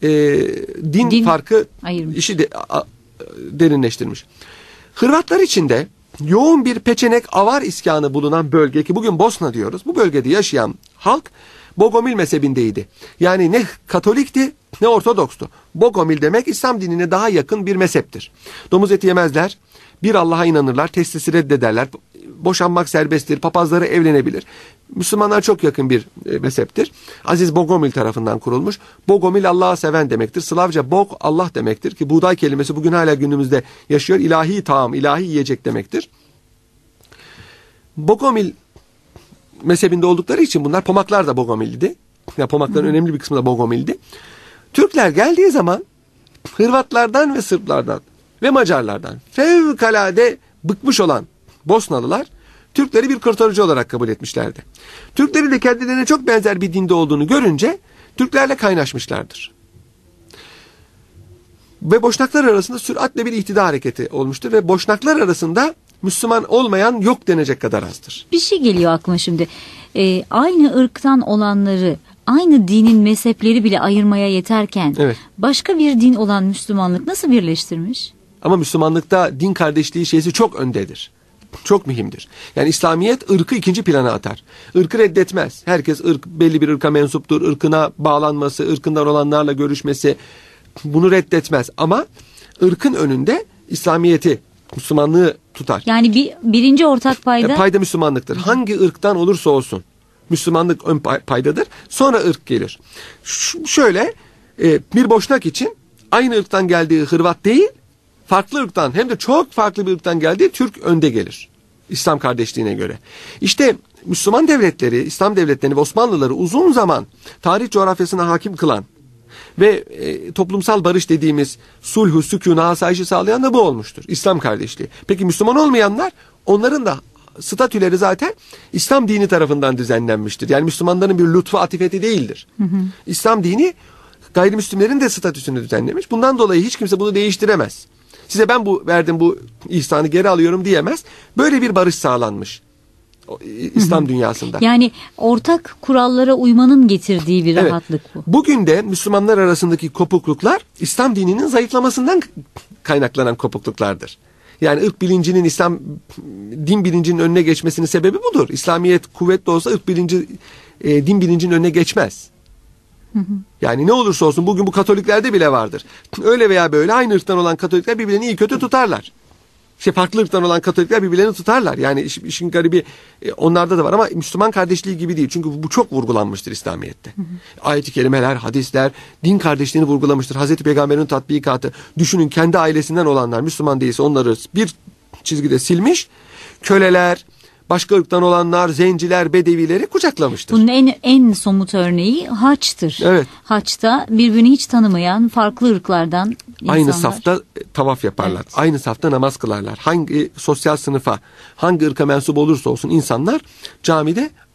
Speaker 3: Din farkı
Speaker 2: ayırmış.
Speaker 3: işi derinleştirmiş. Hırvatlar için de yoğun bir peçenek avar iskanı bulunan bölge, ki bugün Bosna diyoruz. Bu bölgede yaşayan halk Bogomil mezhebindeydi. Yani ne Katolikti ne Ortodokstu. Bogomil demek İslam dinine daha yakın bir mezheptir. Domuz eti yemezler. Bir Allah'a inanırlar. Teslisi reddederler. Boşanmak serbesttir. Papazları evlenebilir. Müslümanlar çok yakın bir mezheptir. Aziz Bogomil tarafından kurulmuş. Bogomil Allah'ı seven demektir. Slavca bog Allah demektir ki buğday kelimesi bugün hala günümüzde yaşıyor. İlahi taam, ilahi yiyecek demektir. Bogomil mezhebinde oldukları için bunlar, Pomaklar da Bogomil'di. Yani Pomakların önemli bir kısmı da Bogomil'di. Türkler geldiği zaman Hırvatlardan ve Sırplardan ve Macarlardan fevkalade bıkmış olan Bosnalılar Türkleri bir kurtarıcı olarak kabul etmişlerdi. Türklerin de kendilerine çok benzer bir dinde olduğunu görünce Türklerle kaynaşmışlardır. Ve Boşnaklar arasında süratle bir ihtida hareketi olmuştur ve Boşnaklar arasında Müslüman olmayan yok denecek kadar azdır.
Speaker 2: Bir şey geliyor aklıma şimdi. Aynı ırktan olanları, aynı dinin mezhepleri bile ayırmaya yeterken başka bir din olan Müslümanlık nasıl birleştirmiş?
Speaker 3: Ama Müslümanlıkta din kardeşliği şeysi çok öndedir. Çok mühimdir. Yani İslamiyet ırkı ikinci plana atar. Irkı reddetmez. Herkes belli bir ırka mensuptur. Irkına bağlanması, ırkından olanlarla görüşmesi bunu reddetmez. Ama ırkın önünde İslamiyeti, Müslümanlığı tutar.
Speaker 2: Yani birinci ortak payda?
Speaker 3: Payda Müslümanlıktır. Hangi ırktan olursa olsun Müslümanlık ön paydadır. Sonra ırk gelir. Şöyle bir Boşnak için aynı ırktan geldiği Hırvat değil, farklı ırktan hem de çok farklı bir ırktan geldiği Türk önde gelir. İslam kardeşliğine göre. İşte Müslüman devletleri, İslam devletlerini ve Osmanlıları uzun zaman tarih coğrafyasına hakim kılan ve toplumsal barış dediğimiz sulhu, sükûnu, asayişi sağlayan da bu olmuştur. İslam kardeşliği. Peki Müslüman olmayanlar, onların da statüleri zaten İslam dini tarafından düzenlenmiştir. Yani Müslümanların bir lütfu atifeti değildir. İslam dini gayrimüslimlerin de statüsünü düzenlemiş. Bundan dolayı hiç kimse bunu değiştiremez. Size ben verdim bu ihsanı geri alıyorum diyemez. Böyle bir barış sağlanmış İslam dünyasında.
Speaker 2: Yani ortak kurallara uymanın getirdiği bir rahatlık bu.
Speaker 3: Bugün de Müslümanlar arasındaki kopukluklar İslam dininin zayıflamasından kaynaklanan kopukluklardır. Yani ırk bilincinin din bilincinin önüne geçmesinin sebebi budur. İslamiyet kuvvetli olsa ırk bilinci din bilincinin önüne geçmez. Yani ne olursa olsun bugün bu Katoliklerde bile vardır. Öyle veya böyle aynı ırktan olan Katolikler birbirlerini iyi kötü tutarlar. Farklı ırktan olan Katolikler birbirlerini tutarlar. Yani işin garibi onlarda da var ama Müslüman kardeşliği gibi değil. Çünkü bu çok vurgulanmıştır İslamiyet'te. Ayet-i kerimeler, hadisler, din kardeşliğini vurgulamıştır. Hazreti Peygamber'in tatbikatı. Düşünün, kendi ailesinden olanlar Müslüman değilse onları bir çizgide silmiş. Köleler, başka ırktan olanlar, zenciler, bedevileri kucaklamıştır.
Speaker 2: Bunun en somut örneği haçtır.
Speaker 3: Evet.
Speaker 2: Haçta birbirini hiç tanımayan farklı ırklardan insanlar.
Speaker 3: Aynı safta tavaf yaparlar. Evet. Aynı safta namaz kılarlar. Hangi sosyal sınıfa, hangi ırka mensup olursa olsun insanlar camide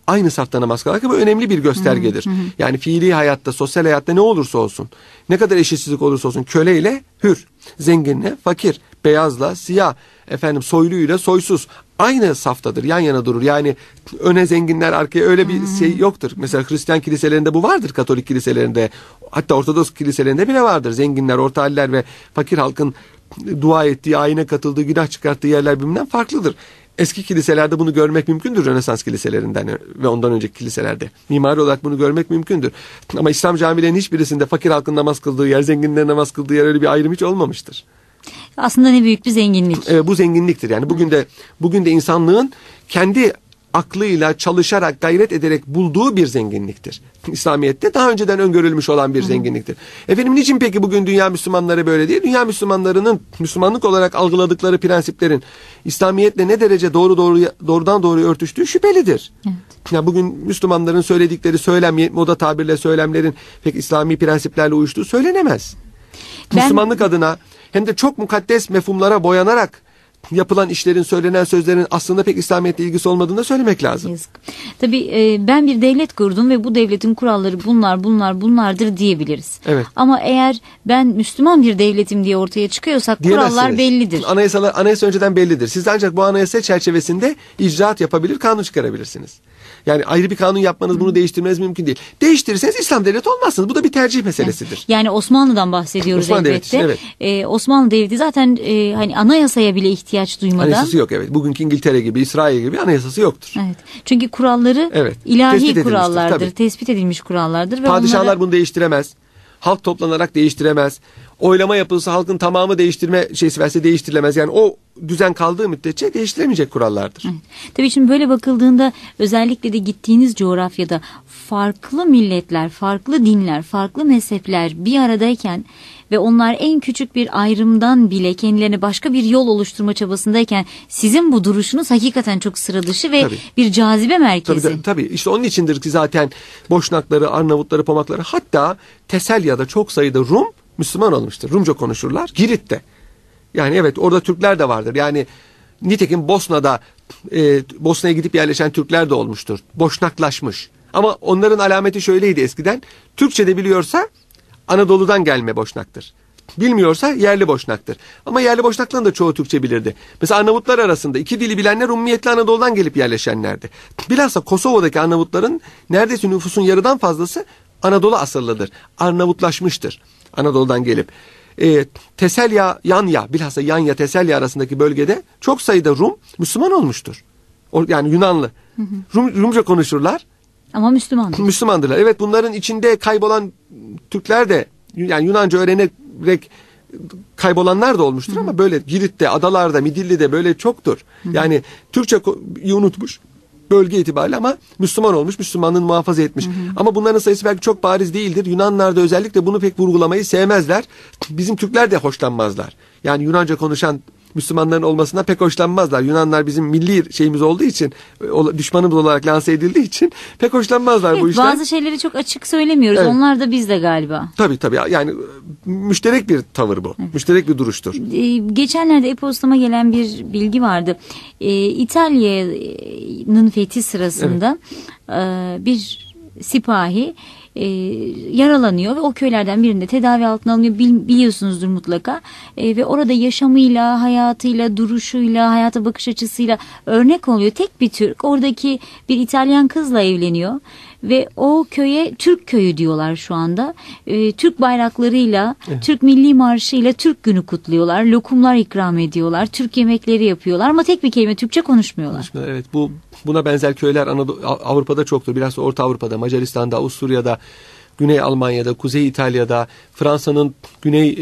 Speaker 3: aynı safta namaz kılarlar ki bu önemli bir göstergedir. Yani fiili hayatta, sosyal hayatta ne olursa olsun, ne kadar eşitsizlik olursa olsun, köleyle hür, zenginle fakir, beyazla siyah, soyluyla soysuz aynı saftadır, yan yana durur. Yani öne zenginler, arkaya, öyle bir şey yoktur. Mesela Hristiyan kiliselerinde bu vardır, Katolik kiliselerinde, hatta Ortodoks kiliselerinde bile vardır. Zenginler, orta haller ve fakir halkın dua ettiği, ayine katıldığı, günah çıkarttığı yerler birbirinden farklıdır. Eski kiliselerde bunu görmek mümkündür, Rönesans kiliselerinden ve ondan önceki kiliselerde. Mimari olarak bunu görmek mümkündür. Ama İslam camilerinin hiçbirisinde fakir halkın namaz kıldığı yer, zenginlerin namaz kıldığı yer, öyle bir ayrım hiç olmamıştır.
Speaker 2: Aslında ne büyük bir zenginlik.
Speaker 3: Bu zenginliktir. Yani bugün de insanlığın kendi aklıyla çalışarak, gayret ederek bulduğu bir zenginliktir. İslamiyet'te daha önceden öngörülmüş olan bir zenginliktir. Niçin peki bugün dünya Müslümanları böyle değil? Dünya Müslümanlarının Müslümanlık olarak algıladıkları prensiplerin İslamiyet'le ne derece doğrudan doğruya örtüştüğü şüphelidir. Evet. Yani bugün Müslümanların söyledikleri moda tabirle söylemlerin pek İslami prensiplerle uyuştuğu söylenemez. Müslümanlık adına hem de çok mukaddes mefhumlara boyanarak yapılan işlerin, söylenen sözlerin aslında pek İslamiyet'le ilgisi olmadığını da söylemek lazım.
Speaker 2: Yazık. Tabii ben bir devlet kurdum ve bu devletin kuralları bunlardır diyebiliriz.
Speaker 3: Evet.
Speaker 2: Ama eğer ben Müslüman bir devletim diye ortaya çıkıyorsak kurallar bellidir.
Speaker 3: Anayasa önceden bellidir. Siz ancak bu anayasa çerçevesinde icraat yapabilir, kanun çıkarabilirsiniz. Yani ayrı bir kanun yapmanız, bunu değiştirmeniz mümkün değil. Değiştirirseniz İslam devleti olmazsınız. Bu da bir tercih meselesidir.
Speaker 2: Yani Osmanlı'dan bahsediyoruz
Speaker 3: Osmanlı
Speaker 2: elbette.
Speaker 3: Devleti, evet.
Speaker 2: Osmanlı Devleti zaten hani anayasaya bile ihtiyaç duymadan.
Speaker 3: Anayasası yok, evet. Bugünkü İngiltere gibi, İsrail gibi anayasası yoktur.
Speaker 2: Evet. Çünkü kuralları ilahi kurallardır.
Speaker 3: Tabii.
Speaker 2: Tespit edilmiş kurallardır. Ve
Speaker 3: padişahlar bunu değiştiremez. Halk toplanarak değiştiremez. Oylama yapılsa halkın tamamı değiştirme şeysi verse değiştirilemez. Yani o düzen kaldığı müddetçe değiştirilemeyecek kurallardır.
Speaker 2: Evet. Tabii şimdi böyle bakıldığında özellikle de gittiğiniz coğrafyada farklı milletler, farklı dinler, farklı mezhepler bir aradayken ve onlar en küçük bir ayrımdan bile kendilerine başka bir yol oluşturma çabasındayken sizin bu duruşunuz hakikaten çok sıra dışı ve bir cazibe merkezi.
Speaker 3: Tabii. İşte onun içindir ki zaten Boşnakları, Arnavutları, Pomakları, hatta Teselya'da çok sayıda Rum Müslüman olmuştur. Rumca konuşurlar. Girit'te. Yani evet, orada Türkler de vardır. Yani nitekim Bosna'ya gidip yerleşen Türkler de olmuştur. Boşnaklaşmış. Ama onların alameti şöyleydi eskiden. Türkçe de biliyorsa Anadolu'dan gelme Boşnaktır. Bilmiyorsa yerli Boşnaktır. Ama yerli Boşnakların da çoğu Türkçe bilirdi. Mesela Arnavutlar arasında iki dili bilenler Ummiyetli Anadolu'dan gelip yerleşenlerdi. Bilhassa Kosova'daki Arnavutların neredeyse nüfusun yarıdan fazlası Anadolu asıllıdır. Arnavutlaşmıştır Anadolu'dan gelip. Teselya, bilhassa Yanya, Teselya arasındaki bölgede çok sayıda Rum Müslüman olmuştur. Yani Yunanlı. Rumca konuşurlar.
Speaker 2: Ama
Speaker 3: Müslümandırlar. Evet, bunların içinde kaybolan Türkler de, yani Yunanca öğrenerek kaybolanlar da olmuştur ama böyle Girit'te, adalarda, Midilli'de böyle çoktur. Yani Türkçeyi unutmuş bölge itibariyle ama Müslüman olmuş, Müslümanlığını muhafaza etmiş. Ama bunların sayısı belki çok bariz değildir. Yunanlar da özellikle bunu pek vurgulamayı sevmezler. Bizim Türkler de hoşlanmazlar. Yani Yunanca konuşan Müslümanların olmasına pek hoşlanmazlar. Yunanlar bizim milli şeyimiz olduğu için, düşmanımız olarak lanse edildiği için pek hoşlanmazlar bu işten.
Speaker 2: Bazı şeyleri çok açık söylemiyoruz. Evet. Onlar da bizde galiba.
Speaker 3: Tabii. Yani müşterek bir tavır bu. Evet. Müşterek bir duruştur.
Speaker 2: Geçenlerde e-postama gelen bir bilgi vardı. İtalya'nın fethi sırasında bir sipahi yaralanıyor ve o köylerden birinde tedavi altına alınıyor, biliyorsunuzdur mutlaka, ve orada yaşamıyla, hayatıyla, duruşuyla, hayata bakış açısıyla örnek oluyor. Tek bir Türk oradaki bir İtalyan kızla evleniyor ve o köye Türk köyü diyorlar şu anda. Türk bayraklarıyla, Türk milli marşıyla Türk günü kutluyorlar, lokumlar ikram ediyorlar, Türk yemekleri yapıyorlar ama tek bir kelime Türkçe konuşmuyorlar.
Speaker 3: Evet, buna benzer köyler Avrupa'da çoktur. Biraz Orta Avrupa'da, Macaristan'da, Avusturya'da, Güney Almanya'da, Kuzey İtalya'da, Fransa'nın güney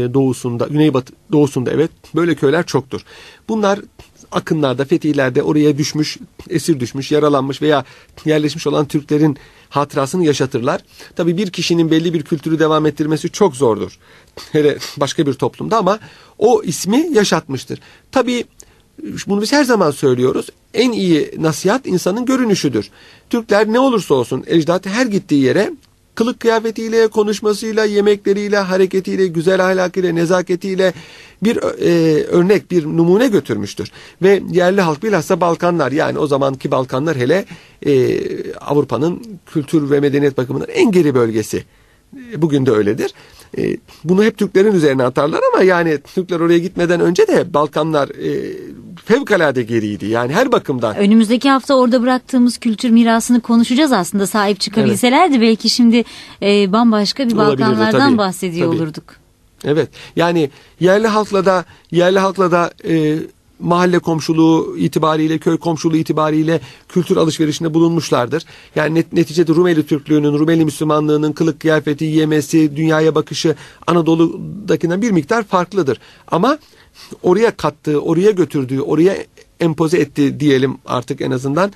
Speaker 3: doğusunda evet, böyle köyler çoktur. Bunlar akınlarda, fetihlerde oraya düşmüş, esir düşmüş, yaralanmış veya yerleşmiş olan Türklerin hatırasını yaşatırlar. Tabii bir kişinin belli bir kültürü devam ettirmesi çok zordur. Hele başka bir toplumda, ama o ismi yaşatmıştır. Tabii bunu biz her zaman söylüyoruz. En iyi nasihat insanın görünüşüdür. Türkler ne olursa olsun ecdat her gittiği yere kılık kıyafetiyle, konuşmasıyla, yemekleriyle, hareketiyle, güzel ahlakıyla, nezaketiyle bir örnek, bir numune götürmüştür. Ve yerli halk bilhassa Balkanlar, yani o zamanki Balkanlar hele Avrupa'nın kültür ve medeniyet bakımından en geri bölgesi. Bugün de öyledir. Bunu hep Türklerin üzerine atarlar ama yani Türkler oraya gitmeden önce de Balkanlar fevkalade geriydi. Yani her bakımdan.
Speaker 2: Önümüzdeki hafta orada bıraktığımız kültür mirasını konuşacağız aslında. Sahip çıkabilselerdi belki şimdi bambaşka bir Balkanlardan
Speaker 3: tabii,
Speaker 2: bahsediyor
Speaker 3: tabii.
Speaker 2: olurduk.
Speaker 3: Evet. Yani yerli halkla da mahalle komşuluğu itibariyle, köy komşuluğu itibariyle kültür alışverişinde bulunmuşlardır. Yani neticede Rumeli Türklüğünün, Rumeli Müslümanlığının kılık kıyafeti, yemesi, dünyaya bakışı Anadolu'dakinden bir miktar farklıdır. Ama oraya kattığı, oraya götürdüğü, oraya empoze etti diyelim artık en azından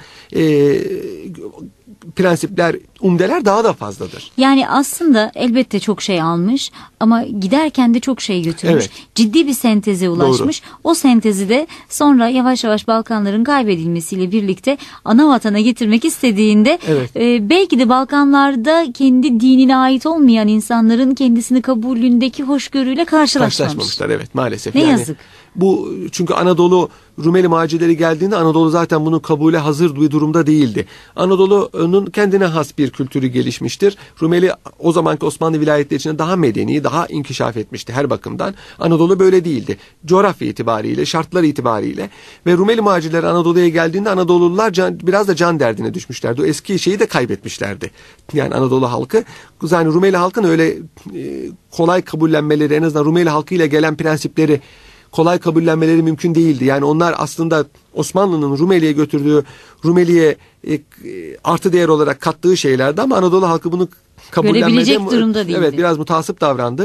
Speaker 3: prensipler, umdeler daha da fazladır.
Speaker 2: Yani aslında elbette çok şey almış ama giderken de çok şey götürmüş.
Speaker 3: Evet.
Speaker 2: Ciddi bir senteze ulaşmış. Doğru. O sentezi de sonra yavaş yavaş Balkanların kaybedilmesiyle birlikte ana vatana getirmek istediğinde
Speaker 3: evet.
Speaker 2: Belki de Balkanlarda kendi dinine ait olmayan insanların kendisini kabulündeki hoşgörüyle
Speaker 3: karşılaşmamışlar. Evet, maalesef.
Speaker 2: Ne yazık.
Speaker 3: Bu çünkü Anadolu Rumeli macileri geldiğinde Anadolu zaten bunu kabule hazır bir durumda değildi. Anadolu'nun kendine has bir kültürü gelişmiştir. Rumeli o zamanki Osmanlı vilayetleri içinde daha medeni, daha inkişaf etmişti her bakımdan. Anadolu böyle değildi. Coğrafya itibariyle, şartlar itibariyle ve Rumeli macileri Anadolu'ya geldiğinde Anadoluliler biraz da can derdine düşmüşlerdi. O eski şeyi de kaybetmişlerdi. Yani Anadolu halkı, yani Rumeli halkın öyle kolay kabullenmeleri, en azından Rumeli halkıyla gelen prensipleri kolay kabullenmeleri mümkün değildi. Yani onlar aslında Osmanlı'nın Rumeli'ye götürdüğü, Rumeli'ye artı değer olarak kattığı şeylerdi ama Anadolu halkı bunu kabullenmede
Speaker 2: durumda değildi.
Speaker 3: Evet, biraz mutasip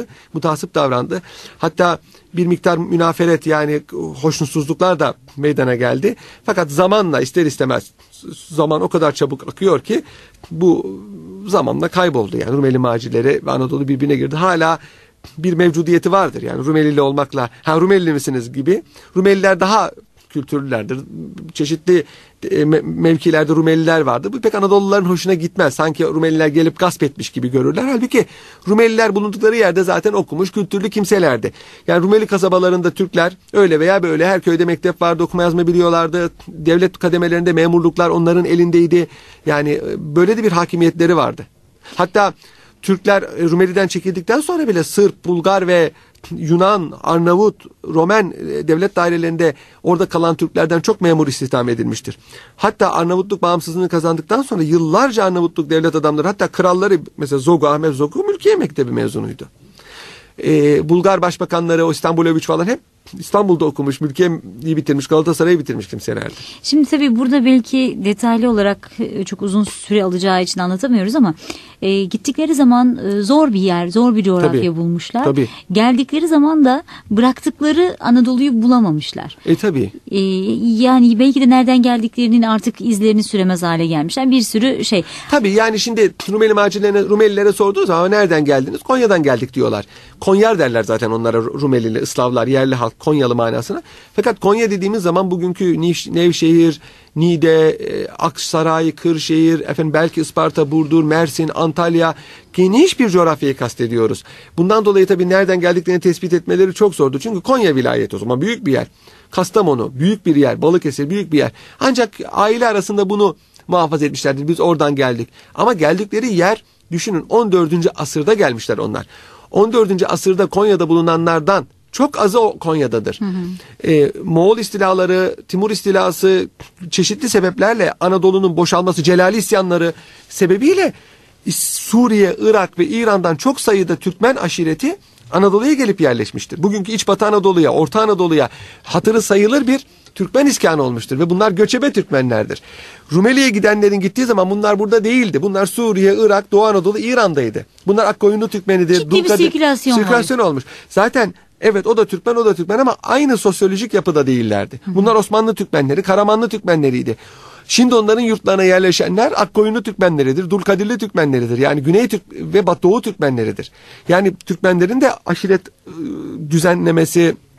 Speaker 3: davrandı. Hatta bir miktar münaferet, yani hoşnutsuzluklar da meydana geldi. Fakat zamanla ister istemez, zaman o kadar çabuk akıyor ki bu zamanla kayboldu. Yani Rumeli macileri ve Anadolu birbirine girdi. Hala bir mevcudiyeti vardır. Yani Rumelili olmakla, Rumelili misiniz gibi. Rumeliler daha kültürlülerdir. Çeşitli mevkilerde Rumeliler vardır. Bu pek Anadoluların hoşuna gitmez. Sanki Rumeliler gelip gasp etmiş gibi görürler. Halbuki Rumeliler bulundukları yerde zaten okumuş, kültürlü kimselerdi. Yani Rumeli kasabalarında Türkler öyle veya böyle, her köyde mektep vardı, okuma yazma biliyorlardı. Devlet kademelerinde memurluklar onların elindeydi. Yani böyle de bir hakimiyetleri vardı. Hatta Türkler Rumeli'den çekildikten sonra bile Sırp, Bulgar ve Yunan, Arnavut, Romen devlet dairelerinde orada kalan Türklerden çok memur istihdam edilmiştir. Hatta Arnavutluk bağımsızlığını kazandıktan sonra yıllarca Arnavutluk devlet adamları, hatta kralları, mesela Zogu, Ahmet Zogu Mülkiye Mektebi mezunuydu. Bulgar başbakanları, o İstanbuloviç falan hep İstanbul'da okumuş, Mülkiye'yi bitirmiş, Galatasaray'ı bitirmiş kimselerdi.
Speaker 2: Şimdi tabii burada belki detaylı olarak çok uzun süre alacağı için anlatamıyoruz ama gittikleri zaman zor bir yer, zor bir coğrafya bulmuşlar.
Speaker 3: Tabii.
Speaker 2: Geldikleri zaman da bıraktıkları Anadolu'yu bulamamışlar.
Speaker 3: Tabii.
Speaker 2: Yani belki de nereden geldiklerinin artık izlerini süremez hale gelmişler. Bir sürü şey.
Speaker 3: Tabii, yani şimdi Rumelilere sorduğu zaman nereden geldiniz? Konya'dan geldik diyorlar. Konyar derler zaten onlara, Rumelili, Islavlar, yerli halk, Konyalı manasına. Fakat Konya dediğimiz zaman bugünkü Nevşehir, Niğde, Aksaray, Kırşehir, belki Isparta, Burdur, Mersin, Antalya, geniş bir coğrafyayı kastediyoruz. Bundan dolayı tabii nereden geldiklerini tespit etmeleri çok zordu. Çünkü Konya vilayeti o zaman büyük bir yer. Kastamonu büyük bir yer, Balıkesir büyük bir yer. Ancak aile arasında bunu muhafaza etmişlerdir. Biz oradan geldik. Ama geldikleri yer, düşünün, 14. asırda gelmişler onlar. 14. asırda Konya'da bulunanlardan çok azı o Konya'dadır. Moğol istilaları, Timur istilası, çeşitli sebeplerle Anadolu'nun boşalması, Celali isyanları sebebiyle Suriye, Irak ve İran'dan çok sayıda Türkmen aşireti Anadolu'ya gelip yerleşmiştir. Bugünkü İç Batı Anadolu'ya, Orta Anadolu'ya hatırı sayılır bir Türkmen iskanı olmuştur ve bunlar göçebe Türkmenlerdir. Rumeli'ye gidenlerin gittiği zaman bunlar burada değildi. Bunlar Suriye, Irak, Doğu Anadolu, İran'daydı. Bunlar Akkoyunlu Türkmenidir.
Speaker 2: Ciddi bir sirkülasyon
Speaker 3: olmuş. Zaten evet, o da Türkmen ama aynı sosyolojik yapıda değillerdi. Bunlar Osmanlı Türkmenleri, Karamanlı Türkmenleriydi. Şimdi onların yurtlarına yerleşenler Akkoyunlu Türkmenleridir, Dulkadirli Türkmenleridir. Yani Güney Türk ve Doğu Türkmenleridir. Yani Türkmenlerin de aşiret düzenlemesi,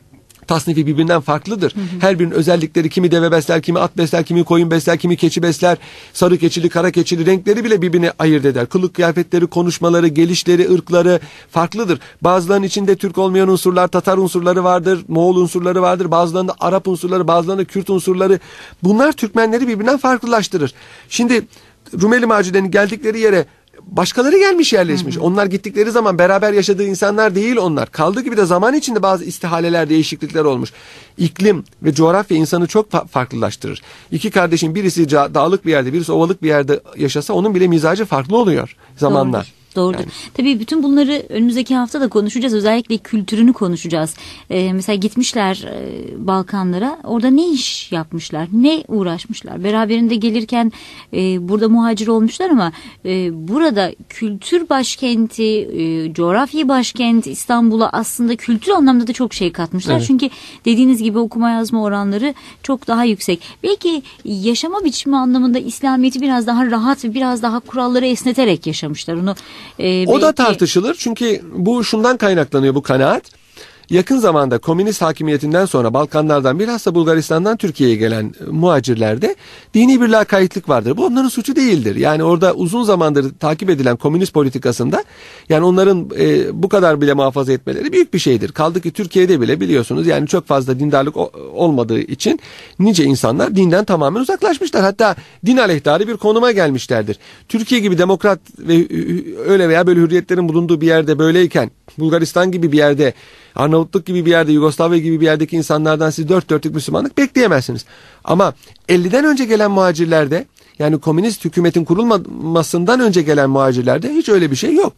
Speaker 3: tasnifi birbirinden farklıdır. Her birinin özellikleri, kimi deve besler, kimi at besler, kimi koyun besler, kimi keçi besler. Sarı keçili, kara keçili, renkleri bile birbirini ayırt eder. Kılık kıyafetleri, konuşmaları, gelişleri, ırkları farklıdır. Bazılarının içinde Türk olmayan unsurlar, Tatar unsurları vardır, Moğol unsurları vardır. Bazılarında Arap unsurları, bazılarında Kürt unsurları. Bunlar Türkmenleri birbirinden farklılaştırır. Şimdi Rumeli Macirlerin geldikleri yere başkaları gelmiş, yerleşmiş. Onlar gittikleri zaman beraber yaşadığı insanlar değil onlar. Kaldığı gibi de zaman içinde bazı istihaleler, değişiklikler olmuş. İklim ve coğrafya insanı çok farklılaştırır. İki kardeşin birisi dağlık bir yerde, birisi ovalık bir yerde yaşasa onun bile mizacı farklı oluyor zamanla.
Speaker 2: Doğrudur. Yani. Tabii bütün bunları önümüzdeki hafta da konuşacağız. Özellikle kültürünü konuşacağız. Mesela gitmişler Balkanlara. Orada ne iş yapmışlar? Ne uğraşmışlar? Beraberinde gelirken burada muhacir olmuşlar ama burada kültür başkenti, coğrafya başkenti İstanbul'a aslında kültür anlamda da çok şey katmışlar. Evet. Çünkü dediğiniz gibi okuma yazma oranları çok daha yüksek. Belki yaşama biçimi anlamında İslamiyet'i biraz daha rahat ve biraz daha kuralları esneterek yaşamışlar. Onu
Speaker 3: o da tartışılır çünkü bu şundan kaynaklanıyor, bu kanaat. Yakın zamanda komünist hakimiyetinden sonra Balkanlardan, bilhassa Bulgaristan'dan Türkiye'ye gelen muhacirlerde dini bir lakaytlık vardır. Bu onların suçu değildir. Yani orada uzun zamandır takip edilen komünist politikasında yani onların bu kadar bile muhafaza etmeleri büyük bir şeydir. Kaldı ki Türkiye'de bile biliyorsunuz yani çok fazla dindarlık olmadığı için nice insanlar dinden tamamen uzaklaşmışlar. Hatta din aleyhtarı bir konuma gelmişlerdir. Türkiye gibi demokrat ve öyle veya böyle hürriyetlerin bulunduğu bir yerde böyleyken Bulgaristan gibi bir yerde, Arnavutluk gibi bir yerde, Yugoslavya gibi bir yerdeki insanlardan siz dört dörtlük Müslümanlık bekleyemezsiniz. Ama 50'den önce gelen muhacirlerde, yani komünist hükümetin kurulmasından önce gelen muhacirlerde hiç öyle bir şey yok.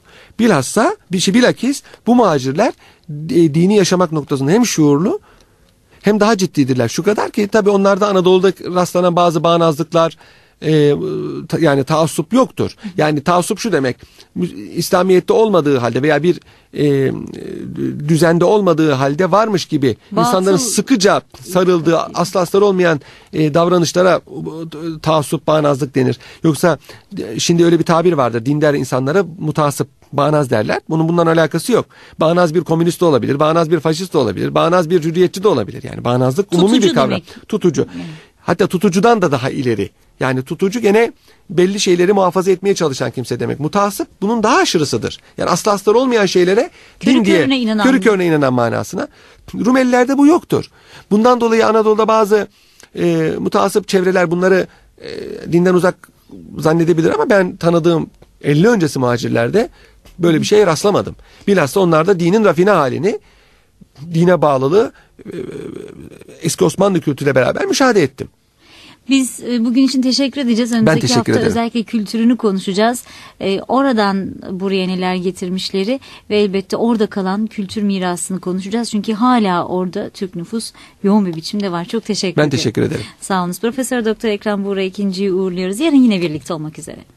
Speaker 3: Bilakis bu muhacirler dini yaşamak noktasında hem şuurlu hem daha ciddidirler. Şu kadar ki tabii onlarda Anadolu'da rastlanan bazı bağnazlıklar, yani taassup yoktur. Yani taassup şu demek, İslamiyet'te olmadığı halde veya bir düzende olmadığı halde varmış gibi insanların sıkıca sarıldığı, aslı astarı olmayan davranışlara taassup, bağnazlık denir. Yoksa şimdi öyle bir tabir vardır, dindar insanlara mutasip, bağnaz derler. Bundan alakası yok. Bağnaz bir komünist de olabilir, bağnaz bir faşist de olabilir, bağnaz bir hürriyetçi de olabilir. Yani bağnazlık umumi bir kavram. Demek. Tutucu. Hatta tutucudan da daha ileri. Yani tutucu gene belli şeyleri muhafaza etmeye çalışan kimse demek. Mutasip bunun daha aşırısıdır. Yani aslı astarı olmayan şeylere din diye körü körüne inanan manasına. Rumelilerde bu yoktur. Bundan dolayı Anadolu'da bazı mutasip çevreler bunları dinden uzak zannedebilir ama ben tanıdığım 50 öncesi muhacirlerde böyle bir şeye rastlamadım. Bilhassa onlarda dinin rafine halini, dine bağlılığı eski Osmanlı kültürüyle beraber müşahede ettim.
Speaker 2: Biz bugün için teşekkür edeceğiz. Önümüzdeki hafta özellikle kültürünü konuşacağız. Oradan buraya neler getirmişleri ve elbette orada kalan kültür mirasını konuşacağız. Çünkü hala orada Türk nüfus yoğun bir biçimde var. Çok teşekkür ederim.
Speaker 3: Ben teşekkür ederim.
Speaker 2: Sağ olunuz. Profesör Doktor Ekrem Buğra ikinciyi uğurluyoruz. Yarın yine birlikte olmak üzere.